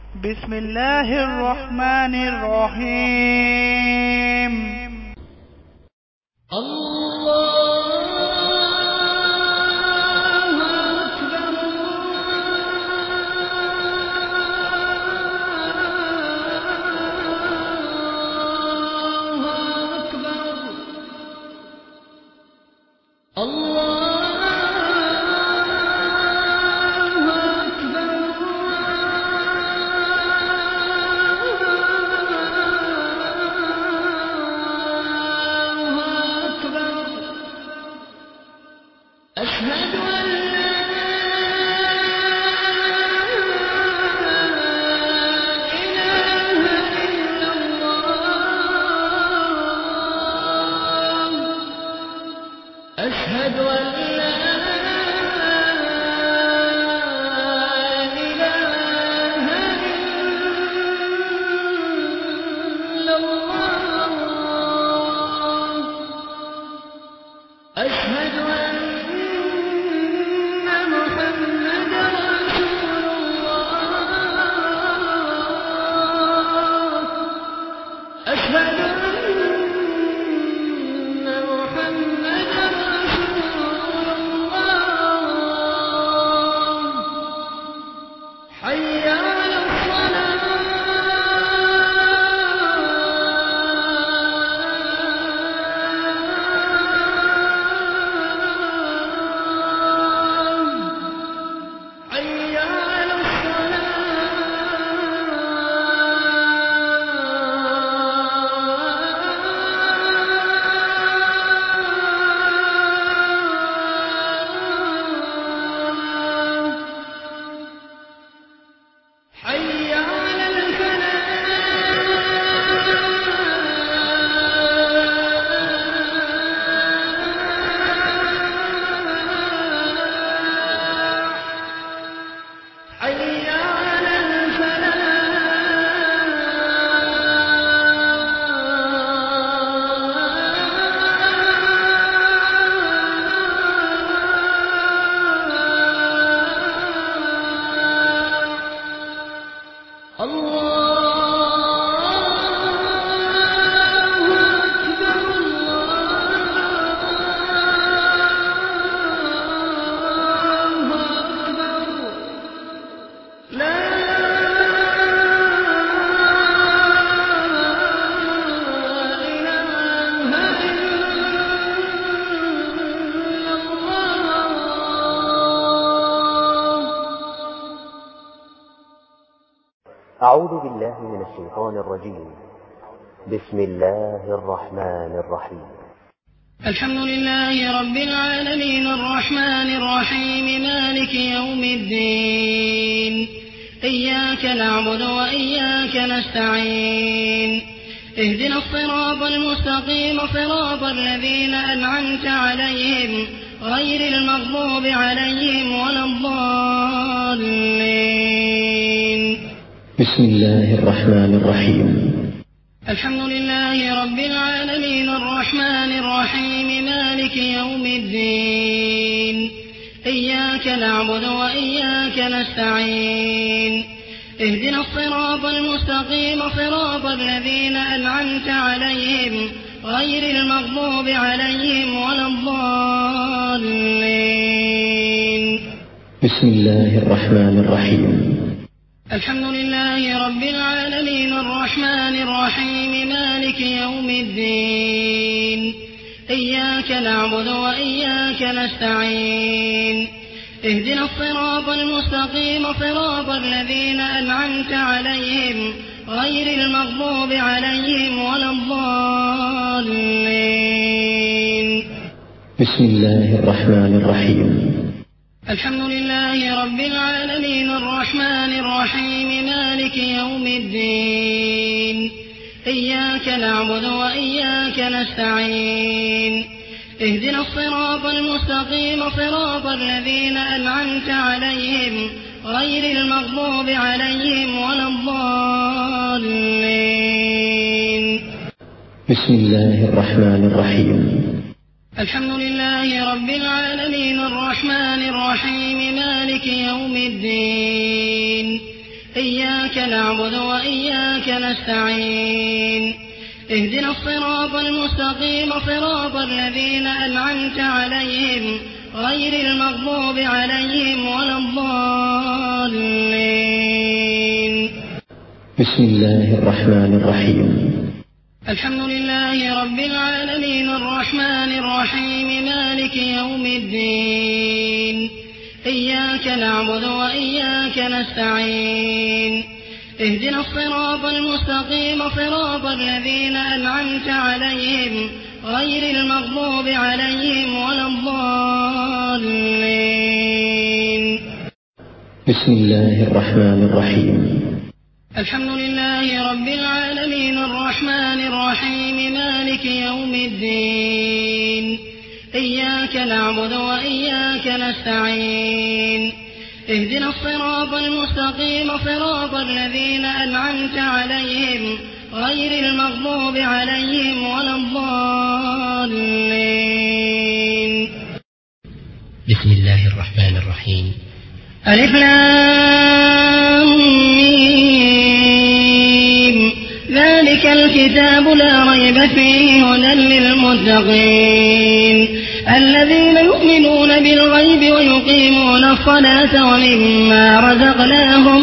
بسم الله الرحمن الرحيم. أعوذ بالله من الشيطان الرجيم. بسم الله الرحمن الرحيم. الحمد لله رب العالمين الرحمن الرحيم مالك يوم الدين. إياك نعبد وإياك نستعين. اهدنا الصراط المستقيم صراط الذين أنعمت عليهم غير المغضوب عليهم ولا الضالين. بسم الله الرحمن الرحيم. الحمد لله رب العالمين الرحمن الرحيم مالك يوم الدين. إياك نعبد وإياك نستعين. اهدنا الصراط المستقيم صراط الذين أنعمت عليهم غير المغضوب عليهم ولا الضالين. بسم الله الرحمن الرحيم. الحمد لله رب العالمين الرحمن الرحيم مالك يوم الدين. إياك نعبد وإياك نستعين. اهدنا الصراط المستقيم صراط الذين أنعمت عليهم غير المغضوب عليهم ولا الضالين. بسم الله الرحمن الرحيم. الحمد لله رب العالمين الرحمن الرحيم مالك يوم الدين. إياك نعبد وإياك نستعين. اهدنا الصراط المستقيم صراط الذين أنعمت عليهم غير المغضوب عليهم ولا الضالين. بسم الله الرحمن الرحيم. الحمد لله رب العالمين الرحمن الرحيم مالك يوم الدين. إياك نعبد وإياك نستعين اهدنا الصراط المستقيم صراط الذين أنعمت عليهم غير المغضوب عليهم ولا الضالين. بسم الله الرحمن الرحيم. الحمد لله رب العالمين الرحمن الرحيم مالك يوم الدين إياك نعبد وإياك نستعين اهدنا الصراط المستقيم صراط الذين أنعمت عليهم غير المغضوب عليهم ولا الضالين. بسم الله الرحمن الرحيم. الحمد لله رب العالمين الرحمن الرحيم مالك يوم الدين إياك نعبد وإياك نستعين اهدنا الصراط المستقيم صراط الذين أنعمت عليهم غير المغضوب عليهم ولا الضالين. بسم الله الرحمن الرحيم. ألف لام ميم ذلك الكتاب لا ريب فيه هدى للمتقين الذين يؤمنون بالغيب ويقيمون الصلاة ومما رزقناهم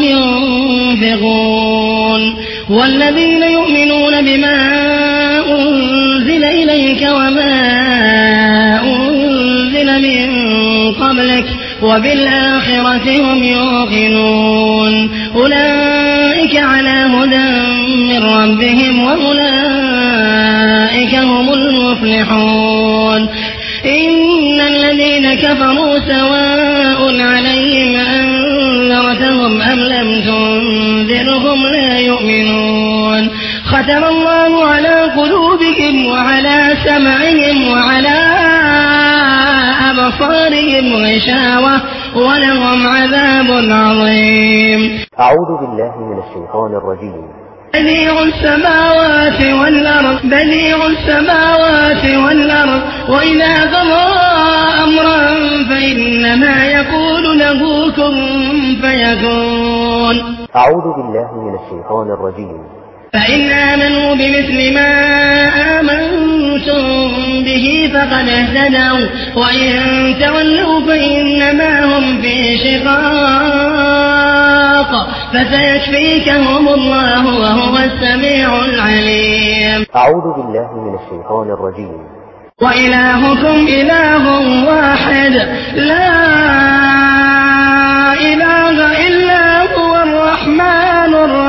ينفقون والذين يؤمنون بما أنزل إليك وما أنزل من قبلك وبالآخرة هم يوقنون أولئك على هدى من ربهم وأولئك هم المفلحون إن الذين كفروا سواء عليهم أنذرتهم أم لم تنذرهم لا يؤمنون ختم الله على قلوبهم وعلى سمعهم وعلى أبصارهم غشاوة ولهم عذاب عظيم. أعوذ بالله من الشيطان الرجيم. بديع السماوات والأرض وإذا قضى أمرا فإنما يقول له كن فيكون. أعوذ بالله من الشيطان الرجيم. فإن آمنوا بمثل ما آمنتم به فقد اهتدوا وإن تولوا فإنما هم في شقاق فسيكفيكهم الله وهو السميع العليم. أعوذ بالله من الشيطان الرجيم. وإلهكم إله واحد لا إله إلا هو الرحمن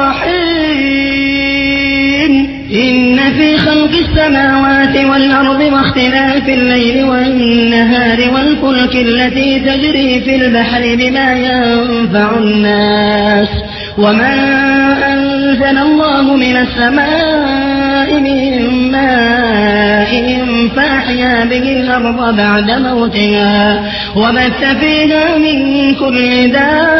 الرحيم. إن في خلق السماوات والأرض واختلاف الليل والنهار والفلك التي تجري في البحر بما ينفع الناس وما أنزل الله من السماء من ماء فأحيا به الأرض بعد موتها وبث فيها من كل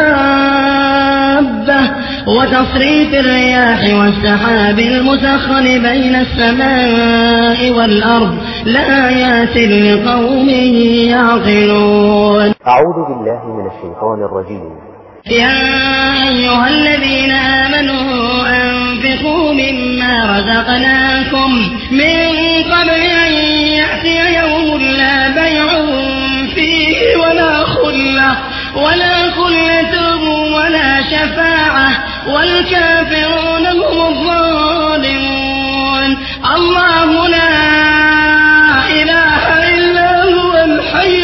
دابة وتصريف الرياح والسحاب المسخر بين السماء والأرض لآيات لقوم يعقلون. أعوذ بالله من الشيطان الرجيم. يا أيها الذين آمنوا أنفقوا مما رزقناكم من قبل أن يأتي يوم لا بيع فيه ولا خلة ولا شفاعة والكافرون هم الظالمون. الله لا إله إلا هو الحي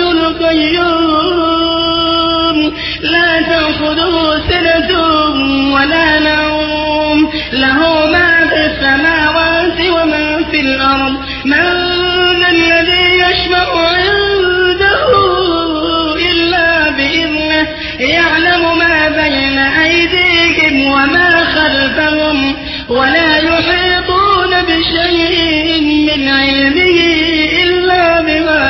القيوم لا تأخذه سنة ولا نوم له ما في السماوات وما في الأرض من ذا الذي يشفع عنده إلا بإذنه يعلم ما بين أيديهم وما خلفهم ولا يحيطون بشيء من علمه إلا بما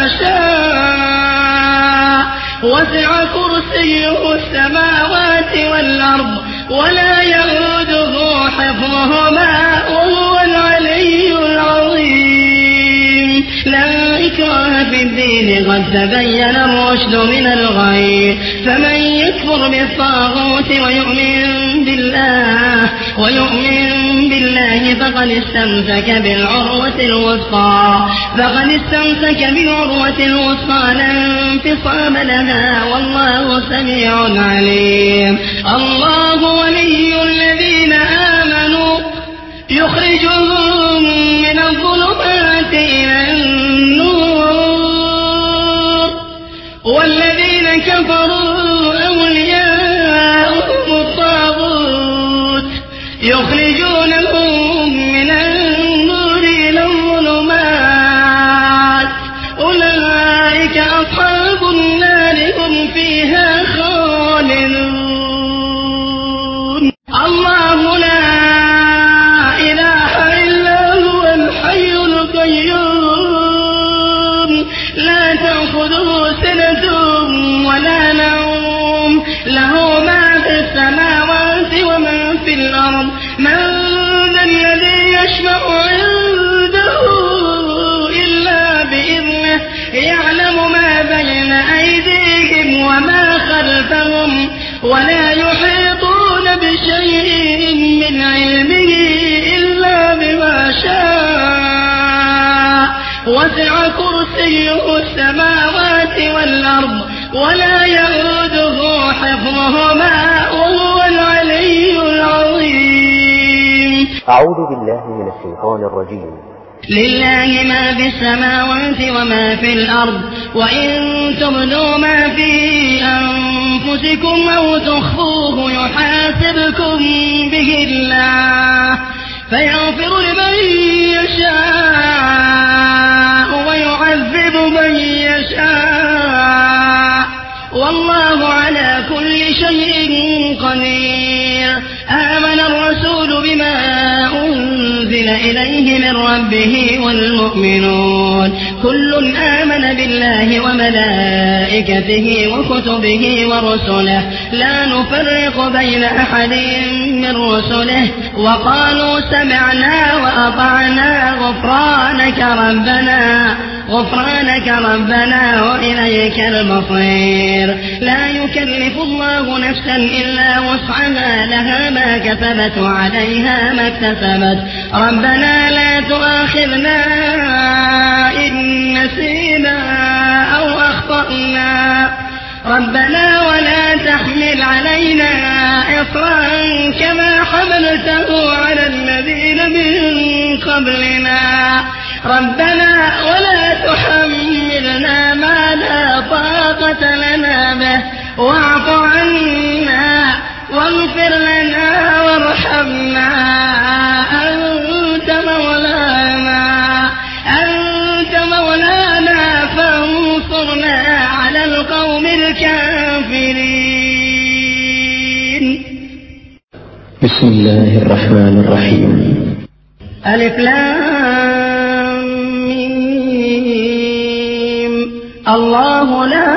شاء وسع كرسيه السماوات والأرض ولا يؤوده حفظهما وهو العلي العظيم. لا إكراه في الدين قد تبين الرشد من الغي، فمن يكفر بالطاغوت ويؤمن بالله فقد استمسك بالعروة الوثقى لا انفصام لها، والله سميع عليم. الله ولي الذين آمنوا يخرجهم من الظلمات إلى النور، والذين كفروا أولياؤهم الطاغوت يخرجونهم من النور إلى الظلمات، أولئك أصحاب النار هم فيها خالدون. الله لا إله إلا هو الحي القيوم، لا تأخذه سنة ولا نوم، له ما في السماوات وما في الأرض. من ذا الذي يشفع عنده إلا بإذنه، يعلم ما بين أيديهم وما خلفهم، ولا يحيطون بشيء من علمه إلا بما شاء، وسع كرسيه السماوات والأرض ولا يئوده حفظهما وهو العلي العظيم. أعوذ بالله من الشيطان الرجيم. لله ما في السماوات وما في الأرض، وإن تبدوا ما في أنفسكم أو تخفوه يحاسبكم به الله، فيغفر لمن يشاء ويعذب من يشاء، والله على كل شيء قدير. آمن الرسول بما أنزل إليه من ربه والمؤمنون كل آمن بالله وملائكته وكتبه ورسله لا نفرق بين أحد من رسله، وقالوا سمعنا وأطعنا غفرانك ربنا وإليك المصير. لا يكلف الله نفسا إلا وسعها، لها ما كسبت وعليها ما اكتسبت. ربنا لا تؤاخذنا إن نسينا أو أخطأنا، ربنا ولا تحمل علينا إصرا كما حملته على الذين من قبلنا، ربنا ولا تحملنا ما لا طاقة لنا به، واعف عنا واغفر لنا وارحمنا، أنت مولانا فانصرنا على القوم الكافرين. بسم الله الرحمن الرحيم. ألف لام ميم. الله لا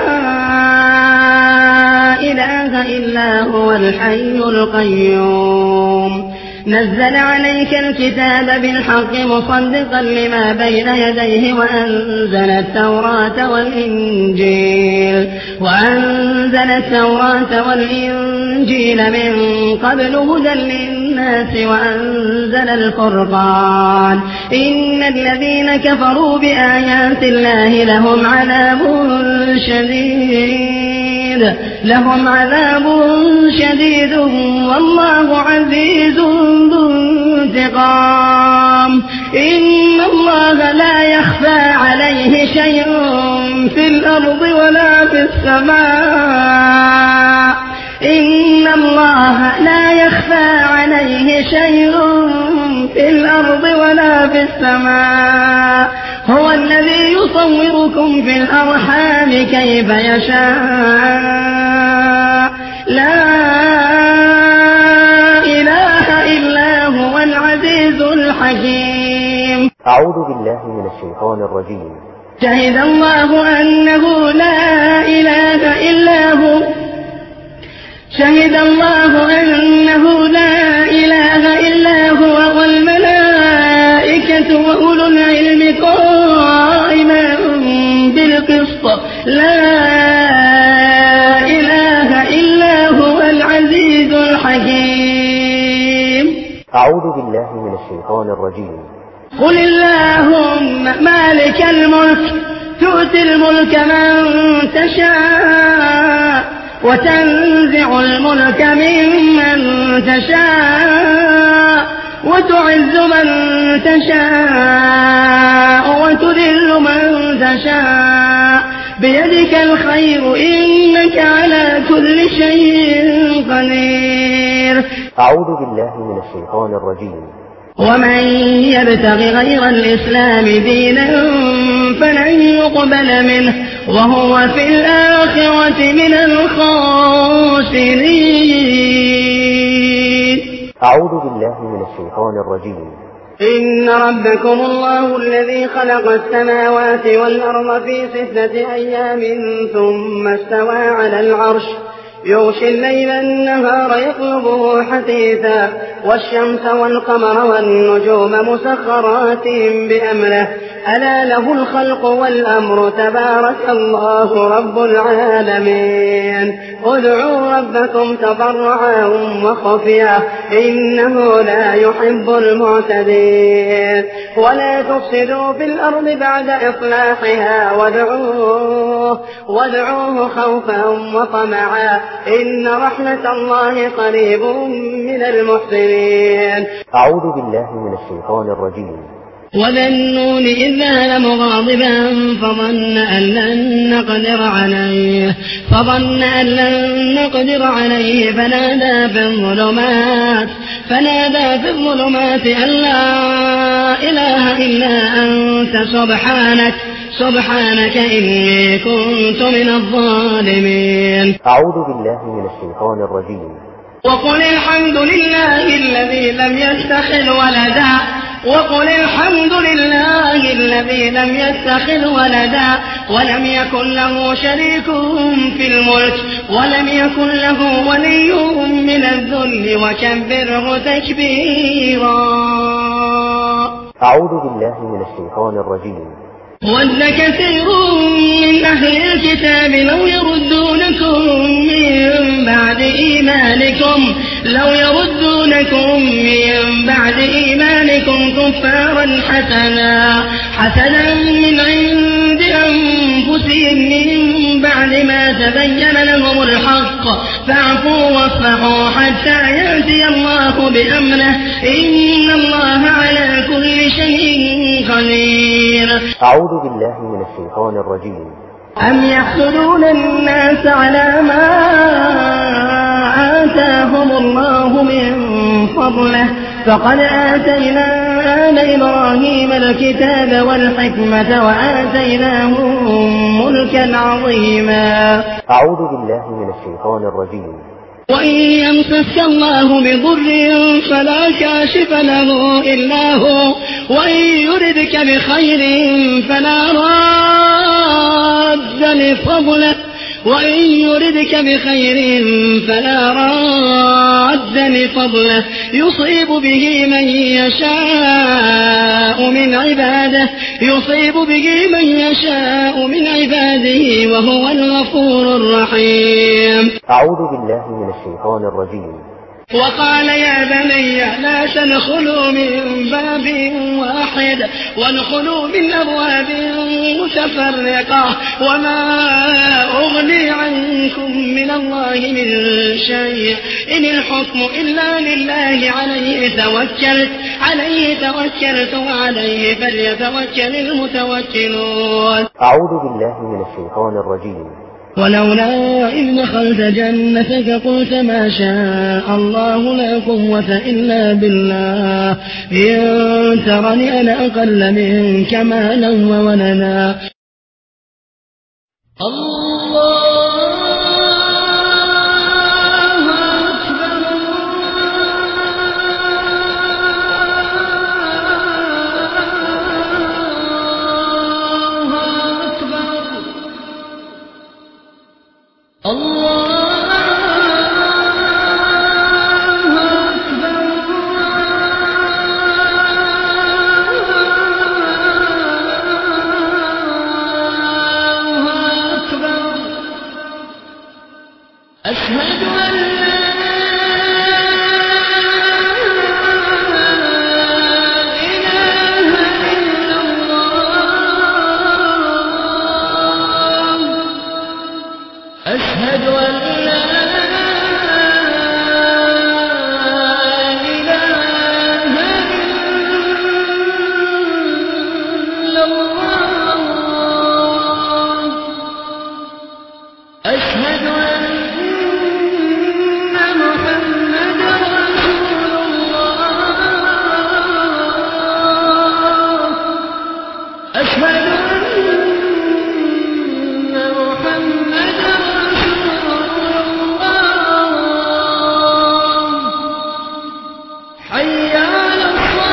إله إلا هو الحي القيوم، نزل عليك الكتاب بالحق مصدقا لما بين يديه، وأنزل التوراة والإنجيل من قبل هدى للناس، وأنزل الفرقان. إن الذين كفروا بآيات الله لهم عذاب شديد والله عزيز ذو انتقام. إن الله لا يخفى عليه شيء في الأرض ولا في السماء، إن الله لا يخفى عليه شيء في الأرض ولا في السماء، هو الذي يصوركم في الأرحام كيف يشاء، لا إله إلا هو العزيز الحكيم. أعوذ بالله من الشيطان الرجيم. شهد الله أنه لا إله إلا هو، شهد الله أنه لا إله إلا هو والملائكة وأولو العلم قائما بالقسط، لا إله إلا هو العزيز الحكيم. أعوذ بالله من الشيطان الرجيم. قل اللهم مالك الملك تؤتي الملك من تشاء وتنزع الملك ممن تشاء وتعز من تشاء وتذل من تشاء بيدك الخير إنك على كل شيء قدير. أعوذ بالله من الشيطان الرجيم. ومن يبتغ غير الإسلام دينا فلن يقبل منه وهو في الآخرة من الخاسرين. أعوذ بالله من الشيطان الرجيم. إن ربكم الله الذي خلق السماوات والأرض في 6 أيام ثم استوى على العرش يغشي الليل النهار يطلبه حثيثا والشمس والقمر والنجوم مسخرات بأمره ألا له الخلق والأمر تبارك الله رب العالمين. ادعوا ربكم تضرعا وخفيا إنه لا يحب المعتدين. ولا تفسدوا في الأرض بعد إصلاحها وادعوه خوفا وطمعا إن رحمة الله قريب من المحسنين. أعوذ بالله من الشيطان الرجيم. وذا النون إذ ذهب مغاضبا فظن أن لن نقدر عليه فنادى في الظلمات أن لا إله إلا أنت سبحانك إني كنت من الظالمين. أعوذ بالله من الشيطان الرجيم. وقل الحمد لله الذي لم يتخذ ولدا ولم يكن له شريك في الملك ولم يكن له ولي من الذل وكبره تكبيرا. أعوذ بالله من الشيطان الرجيم. ود كثير من أهل الكتاب لو يردونكم من بعد إيمانكم كفارا حسنا من عند أنفسهم من بعد ما تبين لهم الحق فاعفوا واصفحوا حتى يأتي الله بأمره إن الله على كل شيء قدير. أعوذ بالله من الشيطان الرجيم. أم يحسدون الناس على ما آتاهم الله من فضله فقد آتينا آل إبراهيم الكتاب والحكمة وآتيناهم ملكا عظيما. أعوذ بالله من الشيطان الرجيم. وإن يمسسك الله بضر فلا كاشف له إلا هو وإن يردك بخير فلا راد لفضله يصيب به من يشاء من عباده وهو الغفور الرحيم. أعوذ بالله من الشيطان الرجيم. وقال يا بني لا تدخلوا من باب واحد وادخلوا من أبواب متفرقة وما أغني عنكم من الله من شيء إن الحكم إلا لله عليه توكلت وعليه فليتوكل المتوكلون. أعوذ بالله من الشيطان الرجيم. ولولا إذ دخلت جنتك قلت ما شاء الله لا قوة إلا بالله إن ترني أنا أقل منك مالا وولدا. حي على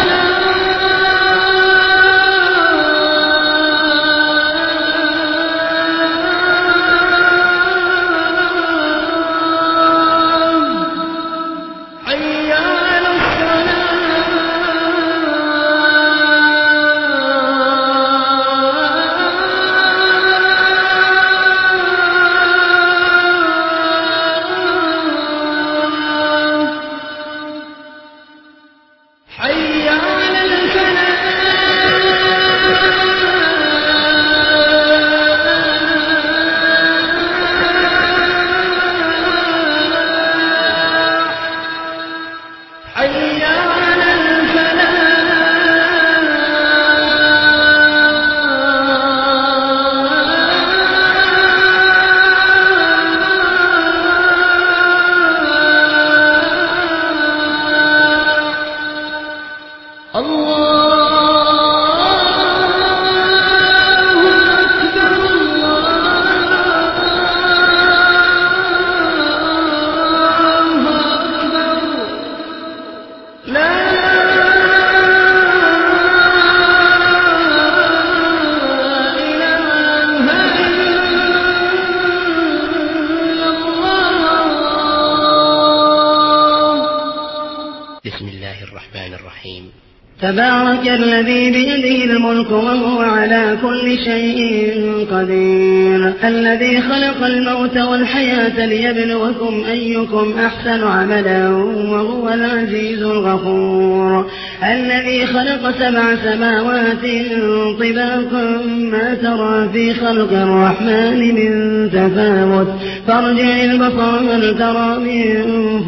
تبارك الذي بيده الملك وهو على كل شيء قدير الذي خلق الموت والحياة ليبلوكم أيكم أحسن عملا وهو العزيز الغفور الذي خلق 7 سماوات طباقا ما ترى في خلق الرحمن من تفاوت فارجع البصر هل ترى من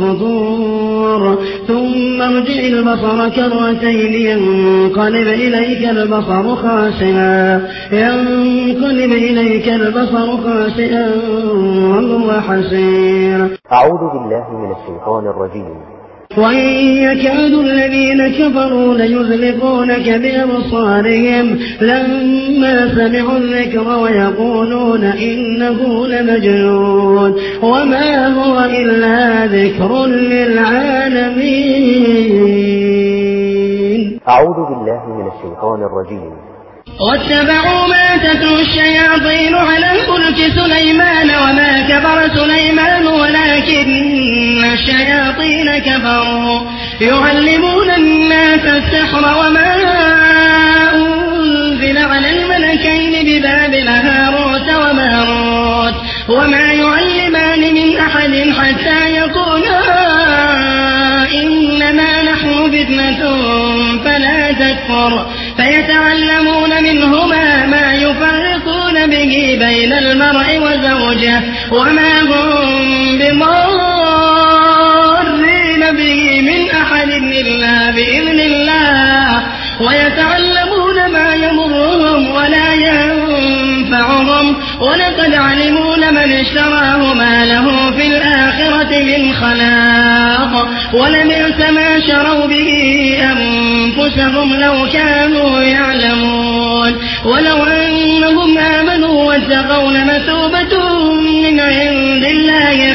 فطور ثم ارجع البصر كرتين ينقلب إليك البصر خاسئا وهو حسير. أعوذ بالله من الشيطان الرجيم. وإن يكاد الذين كفروا ليزلقونك بأبصارهم لما سمعوا الذكر ويقولون إنه لمجنون وما هو إلا ذكر للعالمين. أعوذ بالله من الشيطان الرجيم. واتبعوا ما تتلو الشياطين على ملك سليمان وما كفر سليمان ولكن الشياطين كفروا يعلمون الناس السحر وما أنزل على الملكين ببابل هاروت وماروت وما يعلمان من أحد حتى يقولا إنما نحن فتنة فلا تكفر فيتعلمون منهما ما يفرقون به بين المرء وزوجه وما هم بضارين به من أحد إلا بإذن الله ويتعلمون ما يضرهم ولا ينفعهم ولقد علموا لمن اشتراه ما له في الآخرة من خلاق ولبئس ما شروا به أنفسهم لو كانوا يعلمون ولو أنهم آمنوا واتقوا لمثوبة من عند الله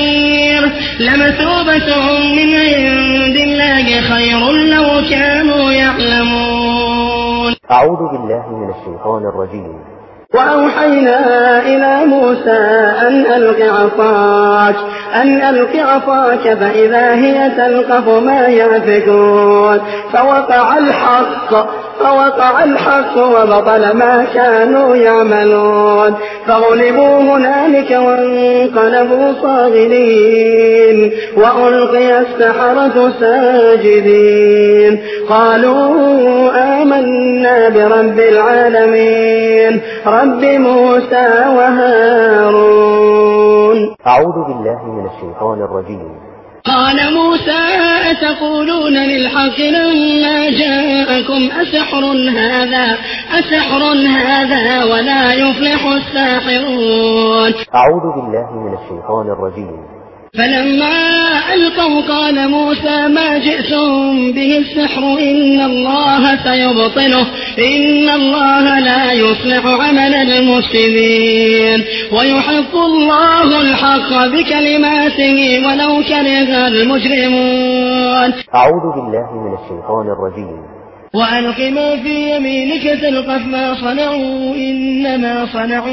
خير لو كانوا يعلمون. أعوذ بالله من الشيطان الرجيم. وأوحينا إلى موسى أن ألق عصاك فإذا هي تلقف ما يأفكون فوقع الحق وبطل ما كانوا يعملون فغلبوا هنالك وانقلبوا صاغرين وألقي السحرة ساجدين قالوا آمنا برب العالمين رب موسى وهارون. أعوذ بالله من الشيطان الرجيم. قال موسى أتقولون للحق لما جاءكم أسحر هذا ولا يفلح الساحرون. أعوذ بالله من الشيطان الرجيم. فلما ألقوا قال موسى ما جئتم به السحر إن الله سيبطله إن الله لا يصلح عمل المفسدين ويحق الله الحق بكلماته ولو كره المجرمون. أعوذ بالله من الشيطان الرجيم. وألق ما في يمينك تلقف ما صنعوا إنما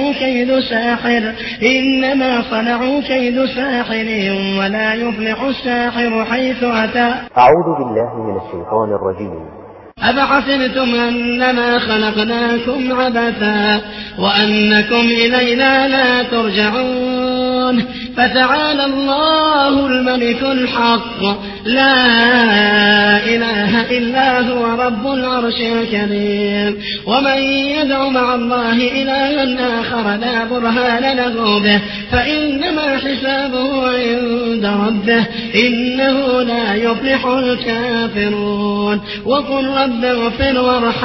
صنعوا كيد ساحر ولا يفلح الساحر حيث أتى. أعوذ بالله من الشيطان الرجيم. أفحسبتم أنما خلقناكم عبثا وأنكم إلينا لا ترجعون فتعالى الله الملك الحق لا إله إلا هو رب العرش الكريم. ومن يدع مع الله إلها آخر لا برهان له به فإنما حسابه عند ربه إنه لا يفلح الكافرون. وقل رب اغفر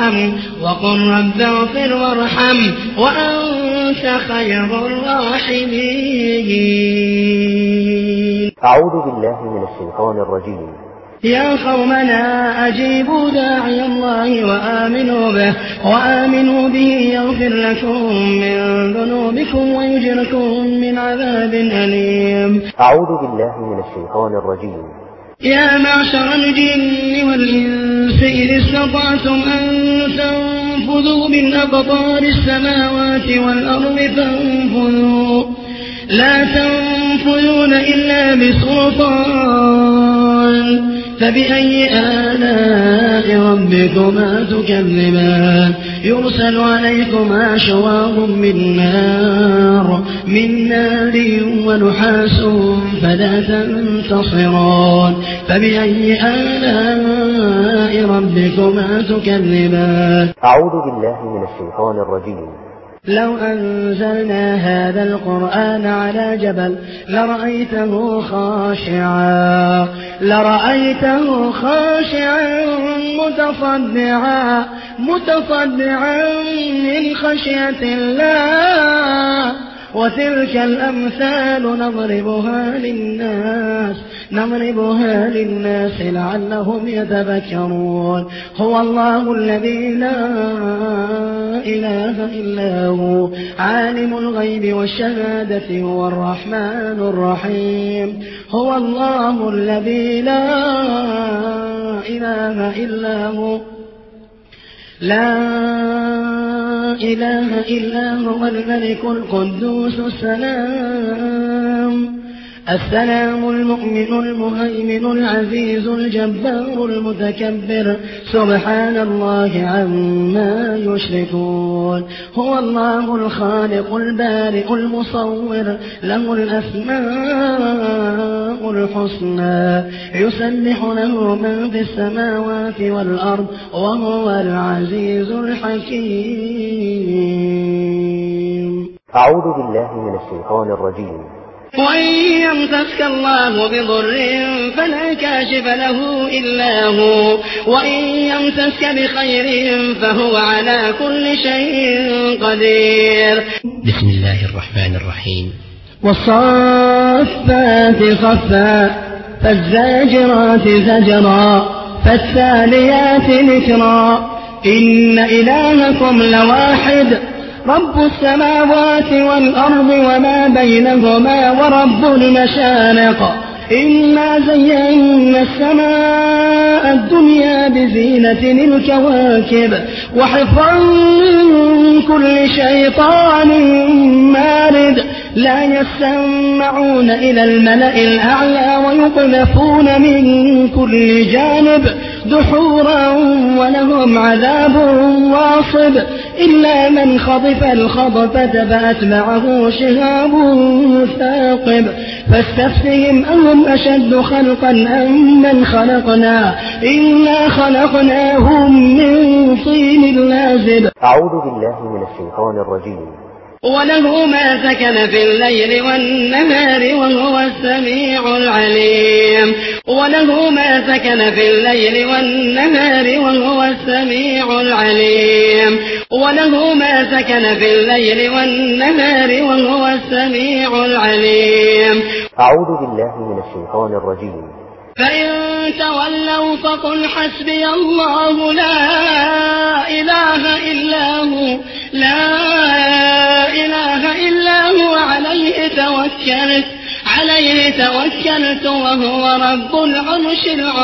وارحم وأنت خير الراحمين. أعوذ بالله من الشيطان الرجيم. يا قومنا أجيبوا داعي الله وآمنوا به يغفر لكم من ذنوبكم ويجركم من عذاب أليم. أعوذ بالله من الشيطان الرجيم. يا معشر الجن والإنس إذ استطعتم أن تنفذوا من أقطار السماوات والأرض فانفذوا لا تنفذون إلا بسلطان فبأي آلاء ربكما تكذبان يرسل عليكما شواظ من نار ونحاس فلا تنتصران فبأي آلاء ربكما تكذبان. أعوذ بالله من الشيطان الرجيم. لو أنزلنا هذا القرآن على جبل لرأيته خاشعا متصدعا من خشية الله وتلك الأمثال نضربها للناس لعلهم يتذكرون. هو الله الذي لا إله إلا هو عالم الغيب والشهادة هو الرحمن الرحيم. هو الله الذي لا إله إلا هو الملك القدوس السلام المؤمن المهيمن العزيز الجبار المتكبر سبحان الله عما يشركون. هو الله الخالق البارئ المصور له الأسماء الحسنى يسبح له من في السماوات والأرض وهو العزيز الحكيم. أعوذ بالله من الشيطان الرجيم. وإن يمسسك الله بضر فلا كاشف له إلا هو وإن يمسسك بخير فهو على كل شيء قدير. بسم الله الرحمن الرحيم. والصافات صفا فالزاجرات زجرا فالتاليات ذكرا إن إلهكم لواحد رب السماوات والأرض وما بينهما ورب المشارق. إنا زينا السماء الدنيا بزينة الكواكب وحفظا من كل شيطان مارد لا يسمعون إلى الملأ الأعلى ويقذفون من كل جانب دحورا ولهم عذاب واصب إلا من خطف الخطفة فأتبعه شهاب ثاقب فاستفتهم أهم أشد خلقا أم من خلقنا إنا خلقناهم من طين لازب. أعوذ بالله من الشيطان الرجيم. وله ما سكن في الليل والنهار وهو السميع العليم وله ما سكن في الليل والنهار وهو السميع العليم وله ما سكن في الليل والنهار وهو السميع العليم. أعوذ بالله من الشيطان الرجيم. فإن تولوا فقل حسبي الله لا إله إلا هو عليه توكلت وهو رب العرش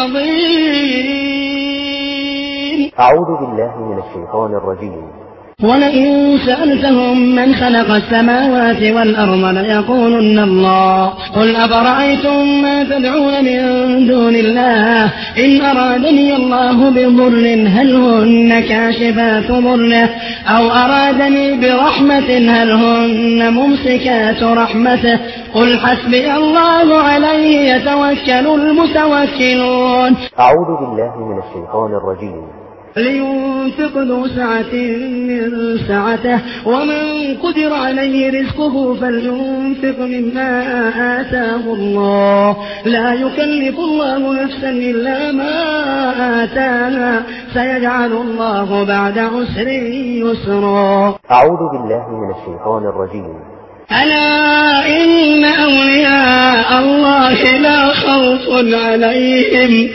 العظيم. أعوذ بالله من الشيطان الرجيم. ولئن سألتهم من خلق السماوات والأرض ليقولن الله قل أفرأيتم ما تدعون من دون الله إن أرادني الله بضر هل هن كاشفات ضره أو أرادني برحمة هل هن ممسكات رحمته قل حسبي الله عليه يتوكل المتوكلون. أعوذ بالله من الشيطان الرجيم. لينفق ذو سعة من سعته ومن قدر عليه رزقه فلينفق مما آتاه الله لا يكلف الله نفسا إلا ما آتاها سيجعل الله بعد عسر يسرا. أعوذ بالله من الشيطان الرجيم. ألا إن أولياء الله لا خوف عليهم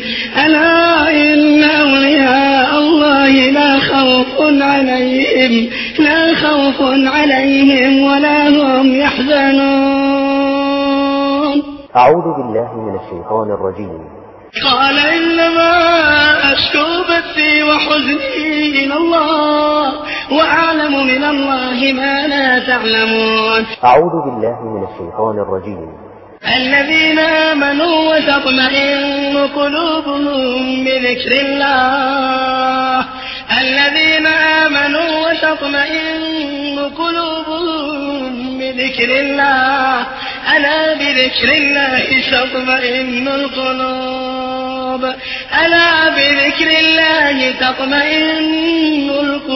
ولا هم يحزنون. أعوذ بالله من الشيطان الرجيم. قال إنما أشكو بثي وحزني إلى الله وأعلم من الله ما لا تعلمون. أعوذ بالله من الشيطان الرجيم. الذين آمنوا وتطمئن قلوبهم بذكر الله ألا بذكر الله تطمئن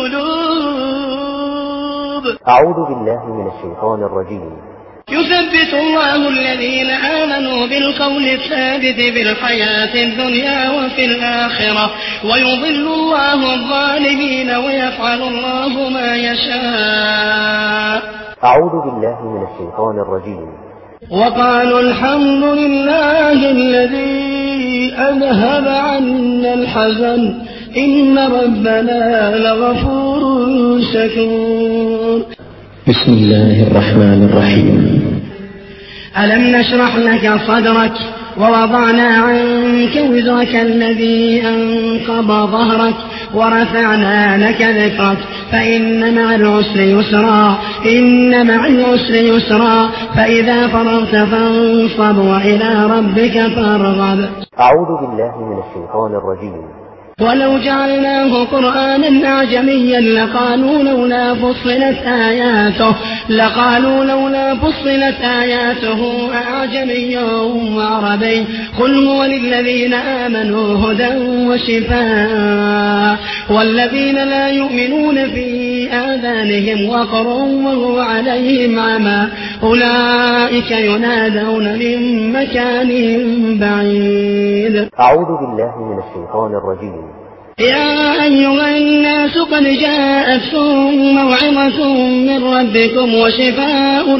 القلوب. أعوذ بالله من الشيطان الرجيم. يثبت الله الذين آمنوا بالقول الثابت في الحياة الدنيا وفي الآخرة ويضل الله الظالمين ويفعل الله ما يشاء. أعوذ بالله من الشيطان الرجيم. وقالوا الحمد لله الذي أذهب عنا الحزن إن ربنا لغفور شكور. بسم الله الرحمن الرحيم. ألم نشرح لك صدرك ووضعنا عنك وزرك الذي أنقض ظهرك ورفعنا لك ذكرك فإن مع العسر يسرا فإذا فرغت فانصب وإلى ربك فارغب. أعوذ بالله من الشيطان الرجيم. ولو جعلناه قرآنا أعجميا لقالوا لولا فصلت آياته أعجمي وعربي قل هو للذين آمنوا هدى وشفاء والذين لا يؤمنون في آذانهم وقر وهو عليهم عمى أولئك ينادون من مكان بعيد. أعوذ بالله من الشيطان الرجيم. يا أيها الناس قد جاءتكم موعظة من ربكم وشفاء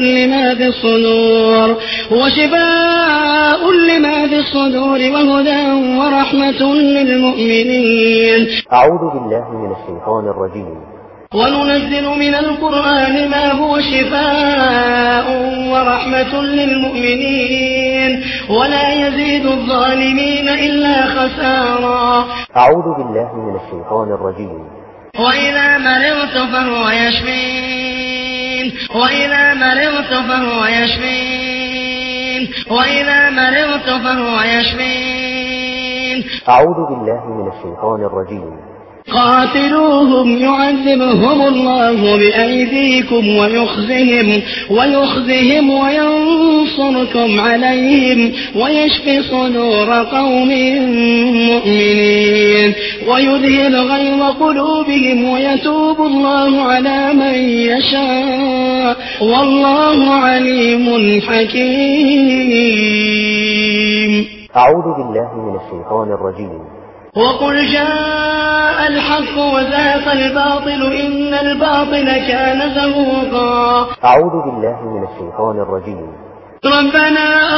لما في الصدور وهدى ورحمة للمؤمنين. أعوذ بالله من الشيطان الرجيم. وننزل من القرآن ما هو شفاء ورحمة للمؤمنين ولا يزيد الظالمين إلا خسارا. أعوذ بالله من الشيطان الرجيم. وإذا مرضت فهو يشفين. أعوذ بالله من الشيطان الرجيم. قاتلوهم يعذبهم الله بأيديكم ويخزهم وينصركم عليهم ويشفي صدور قوم مؤمنين ويذهب غيظ قلوبهم ويتوب الله على من يشاء والله عليم حكيم. أعوذ بالله من الشيطان الرجيم. وقل جاء الحق وزهق الباطل إن الباطل كان زهوقا. أعوذ بالله من الشيطان الرجيم. ربنا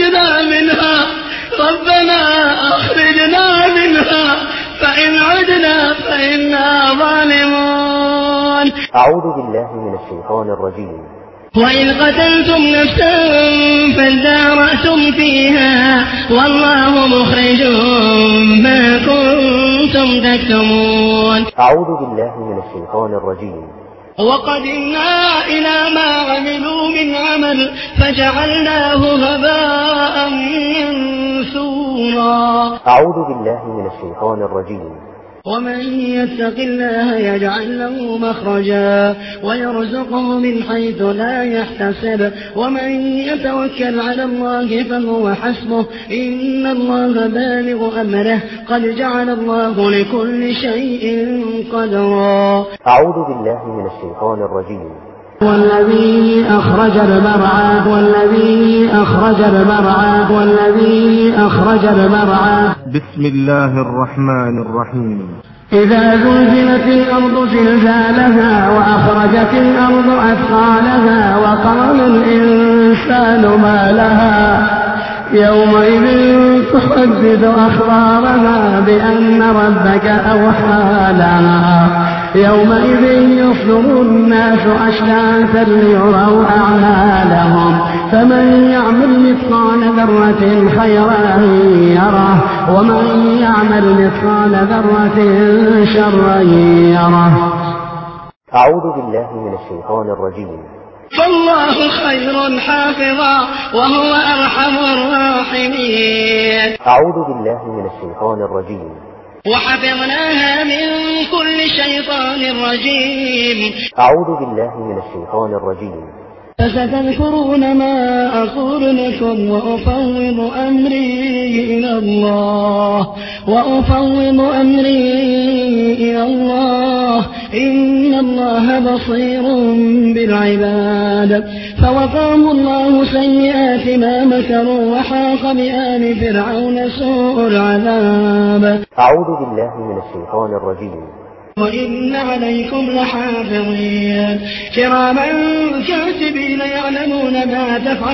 أخرجنا منها فإن عدنا فإنا ظالمون. أعوذ بالله من الشيطان الرجيم. وإن قتلتم نفسا فادارأتم فيها والله مخرج ما كنتم تكتمون. أعوذ بالله من الشيطان الرجيم. وقدمنا إلى ما عملوا من عمل فجعلناه هباء منثورا. أعوذ بالله من الشيطان الرجيم. ومن يتق الله يجعل له مخرجا ويرزقه من حيث لا يحتسب ومن يتوكل على الله فهو حسبه إن الله بالغ أمره قد جعل الله لكل شيء قدرا. أعوذ بالله من الشيطان الرجيم. والذي أخرج المرعى بسم الله الرحمن الرحيم. إذا زلزلت الأرض زلزالها وأخرجت الأرض أثقالها وقال الإنسان ما لها يومئذ تحدث أخبارها بأن ربك أوحى لها يومئذ يصدر الناس أشتاتا ليروا أعمالهم فمن يعمل مثقال ذرة خيرا يره ومن يعمل مثقال ذرة شرا يره. أعوذ بالله من الشيطان الرجيم. فالله خير حافظا وهو أرحم الراحمين. أعوذ بالله من الشيطان الرجيم. وحفظناها من كل شيطان رجيم. أعوذ بالله من الشيطان الرجيم. فستذكرون ما أقول لكم وأفوض أمري إلى الله إن الله بصير بالعباد. فوقاه الله سيئات ما مكروا وحاق بآل فرعون سوء العذاب. أعوذ بالله من الشيطان الرجيم. وإن عليكم لحافظين كراما كاتبين يعلمون ما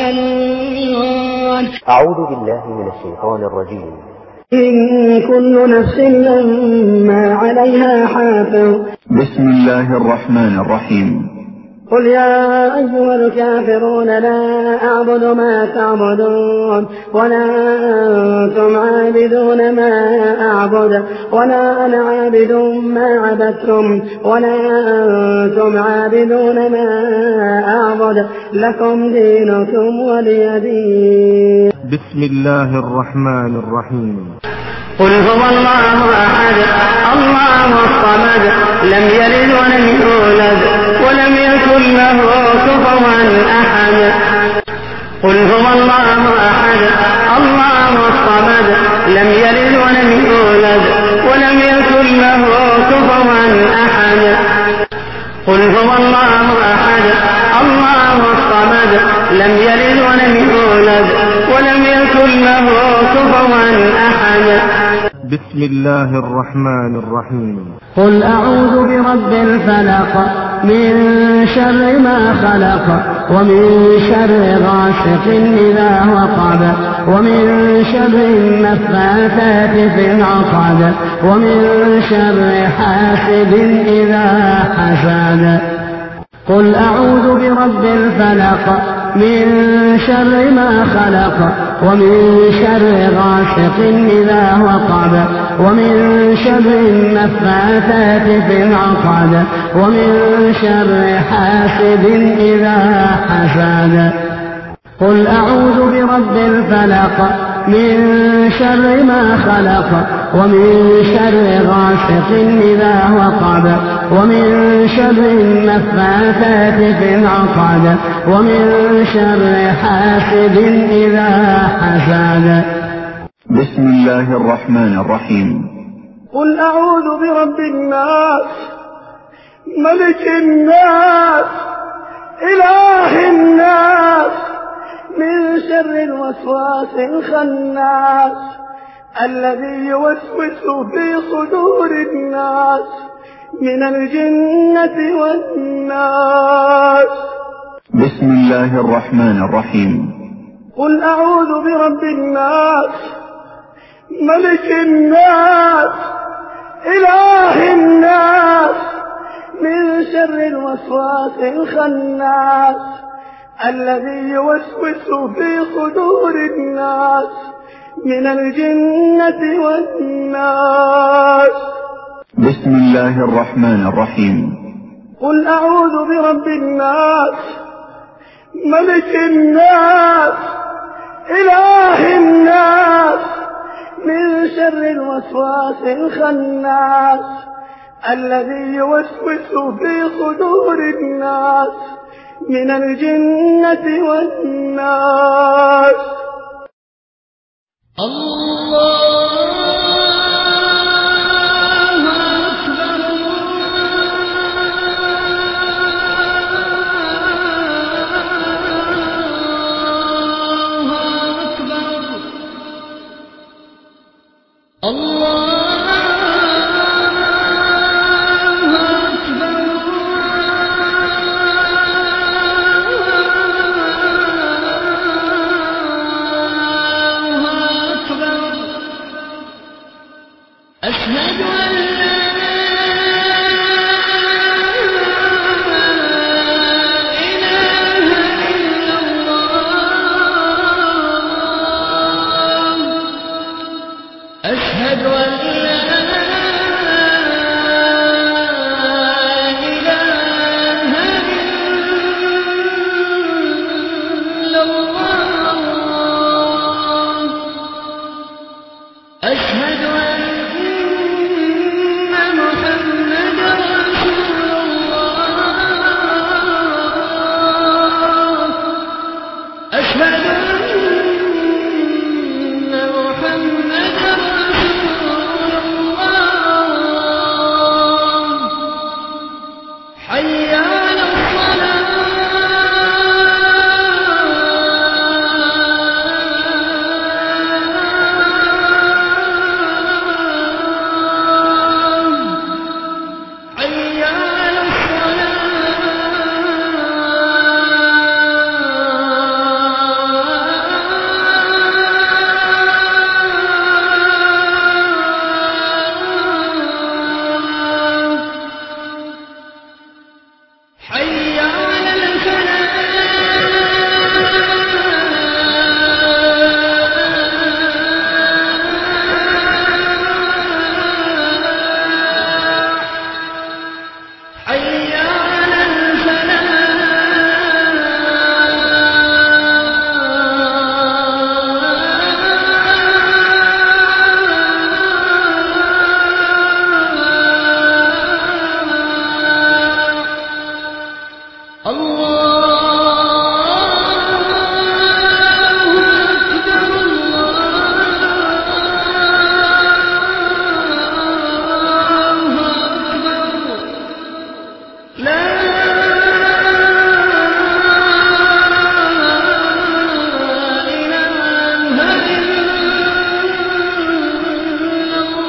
تفعلون. أعوذ بالله من الشيطان الرجيم. إن كل نفس لما عليها حافظ. بسم الله الرحمن الرحيم. قل يا أيها الكافرون لا أعبد ما تعبدون ولا أنتم عابدون ما أعبد ولا أنا عابد ما عبدتم ولا أنتم عابدون ما أعبد لكم دينكم ولي دين. بسم الله الرحمن الرحيم. قل هو الله أحد الله الصمد لم يلد ولم يولد ولم يكن له كفوا أحد. قل هو الله أحد الله الصمد لم يلد ولم يولد ولم يكن له كفوا أحد. قل هو الله أحد الله الصمد لم يلد ولم يولد ولم يكن له كفوا أحد. بسم الله الرحمن الرحيم. قل أعوذ برب الفلق من شر ما خلق ومن شر غاسق إذا وقب ومن شر النفاثات في العقد ومن شر حاسد إذا حسد. قل أعوذ برب الفلق من شر ما خلق ومن شر غاسق إذا وقب ومن شر النفاثات في العقد ومن شر حاسد إذا حسد. قل أعوذ برب الفلق من شر ما خلق ومن شر غاسق غاسق إذا وقب ومن شر النفاثات في العقد ومن شر حاسد إذا حسد. بسم الله الرحمن الرحيم. قل أعوذ برب الناس ملك الناس إله الناس من شر الوسواس الخناس الذي يوسوس في صدور الناس من الجنة والناس. بسم الله الرحمن الرحيم. قل أعوذ برب الناس ملك الناس إله الناس من شر الوسواس الخناس الذي يوسوس في صدور الناس من الجنة والناس. بسم الله الرحمن الرحيم. قل أعوذ برب الناس ملك الناس إله الناس من شر الوسواس الخناس الذي يوسوس في صدور الناس من الجنة والناس.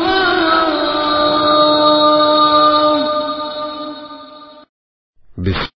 بسم